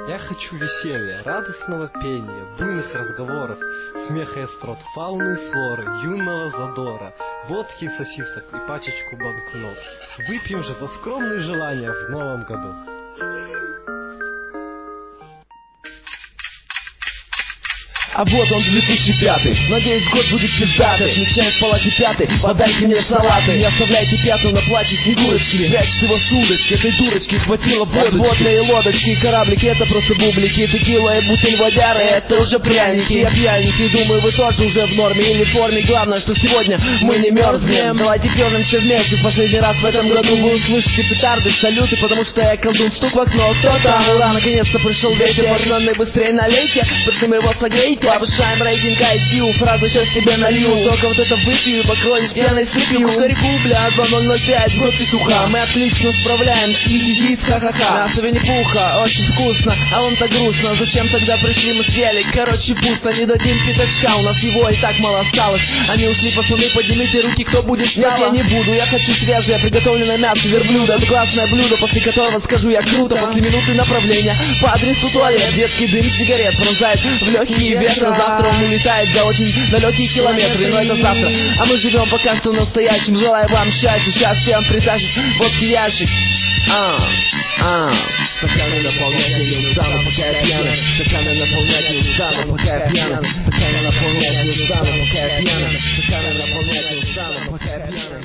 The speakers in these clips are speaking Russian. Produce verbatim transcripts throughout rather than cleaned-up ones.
Я хочу веселья, радостного пения, буйных разговоров, смеха и острот, фауны и флоры, юного задора, водки и сосисок и пачечку банкнот. Выпьем же за скромные желания в новом году. А вот он, две тысячи пятый. Надеюсь, год будет пиздатый. Отмечаем в палате пятый. Подайте мне салаты. Не оставляйте пятну на плаче снегурочки. Прячьте его с удочки. Этой дурочки хватило водочки. Водные лодочки и кораблики. Это просто бублики. Текила и бутыль водяры. Это уже пряники. Я пьяненький. Думаю, вы тоже уже в норме или в форме. Главное, что сегодня мы не мерзнем. Давайте пернемся вместе. В последний раз в этом году вы услышите петарды, салюты. Потому что я колдун. Стук в окно. Кто там? Ура, наконец-то пришел ветер. Пацаны, быстрее налейте. Пацаны, его согрейте. Повышаем рейтинг ай кью, фразу сейчас себе налью. Только вот это выпью и покроешь пьяной сыпью. Кукареку, бля, два ноль ноль пять, год петуха. Мы отлично справляемся, хи-хи-хи, ха-ха-ха. Мясо Винни-Пуха, очень вкусно, а вам так грустно. Зачем тогда пришли мы съели? Короче, пусто, не дадим пятачка. У нас его и так мало осталось. Они ушли, пацаны, поднимите руки, кто будет сначала. Нет, я не буду, я хочу свежее, приготовленное мясо верблюда. Это классное блюдо, после которого скажу я круто. После минуты направления по адресу туалет. Детский дым сигарет пронзает в легкие ветры. Завтра он улетает за очень далекие километры, но это завтра. А мы живем пока что настоящим. Желаю вам счастья, сейчас всем притащит водки ящик. А, а, стаканы наполнять я не устану, пока я пьяный. Стаканы наполнять не устану, пока я пьяный. Стаканы наполнять не устану, пока я пьяный. Стаканы наполнять не устану, пока я пьяный.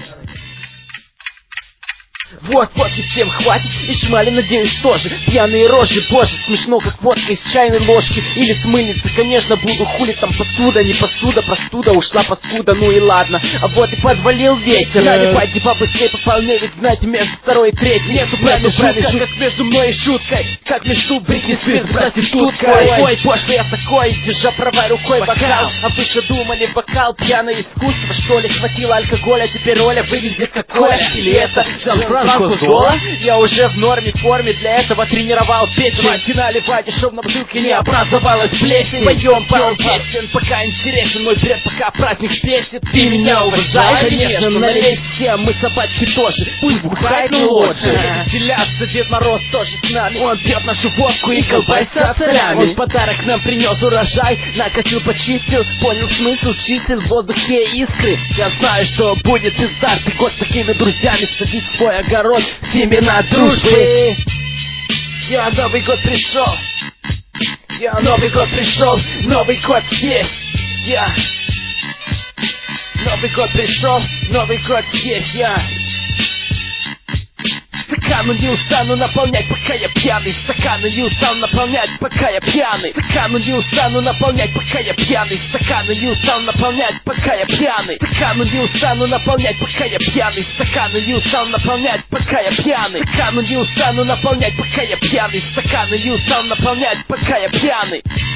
Вот, водки всем хватит, и шмали, надеюсь, тоже. Пьяные рожи, боже, смешно, как водка из чайной ложки. Или с мыльницы, конечно, буду, хули там посуда. Не посуда, простуда, ушла паскуда, ну и ладно. А вот и подвалил ветер. Я не пойди побыстрее, пополнее, ведь знаете, между второй и третьей нету промежутка, как между мной и шуткой. Как между Бритни Спирс, проституткой. Ой, ой, пошлый я такой, держа правой рукой бокал. А вы что думали, бокал, пьяное искусство, что ли? Хватило алкоголя, теперь Оля выглядит как Коля. Или это Жан-Франсуа Зола? Я уже в норме форме, для этого тренировал печень. Давайте наливайте, чтоб на бутылке не образовалась плесень. Поем пару песен, пока интересен мой бред, пока праздник песен. Ты меня уважаешь? Конечно, налей всем, мы собачки тоже. Пусть бухает, но лучше. Веселятся, Дед Мороз тоже с нами. Он пьет нашу водку и колбасится солями. Он подарок нам принес урожай, накосил, почистил, понял смысл чисел, в воздухе искры. Я знаю, что будет пиздатый год, такими друзьями садить свой огород. Семена дружбы. Я, Новый год пришел. Я, Новый год пришел. Новый год здесь. Я. Новый год пришел. Новый год здесь. Я. Стакану не устану наполнять, пока я пьяный. Стакану не устану наполнять, пока я пьяный. Стакану не устану наполнять, пока я пьяный. Стакану не устану наполнять, пока я пьяный. Стакану не устану наполнять, пока я пьяный. Стакану не устану наполнять, пока я пьяный. Стакану не устану наполнять, пока я пьяный. Стакану не устану наполнять, пока я пьяный.